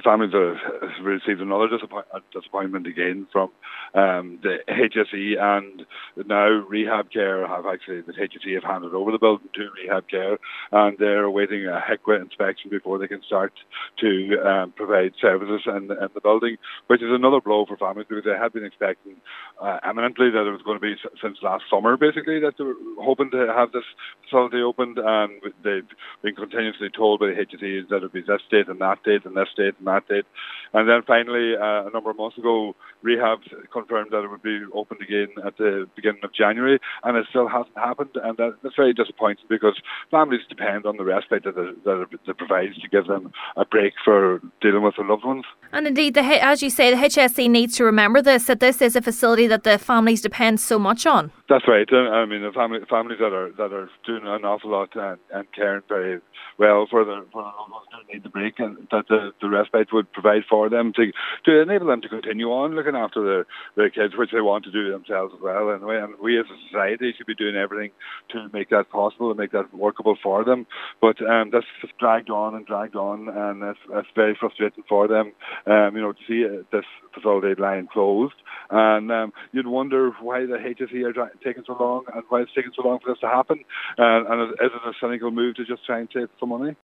families have received another disappointment again from the HSE, and now Rehab Care have actually, the HSE have handed over the building to Rehab Care, and they're awaiting a HECWA inspection before they can start to provide services in the building, which is another blow for families, because they had been expecting imminently that it was going to be since last summer, basically, that they were hoping to have this facility opened, and they've been continuously told by the HSE that it would be this date and that date and this date and that date. And then finally, a number of months ago, Rehab confirmed that it would be opened again at the beginning of January, and it still hasn't happened, and that's very disappointing, because families depend on the respite that it provides to give them a break for dealing with their loved ones. And indeed, as you say, the HSE needs to remember that this is a facility that the families depend so much on. That's right. I mean, the families that are doing an awful lot and caring very well for their loved ones do need the break, and that the respite would provide for them to enable them to continue on looking after their kids, which they want to do themselves as well. And we as a society should be doing everything to make that possible and make that workable for them. But that's just dragged on, and it's very frustrating for them, to see this facility lying closed. And you'd wonder why the HSE are taking so long, and why it's taking so long for this to happen. And is it a cynical move to just try and save some money?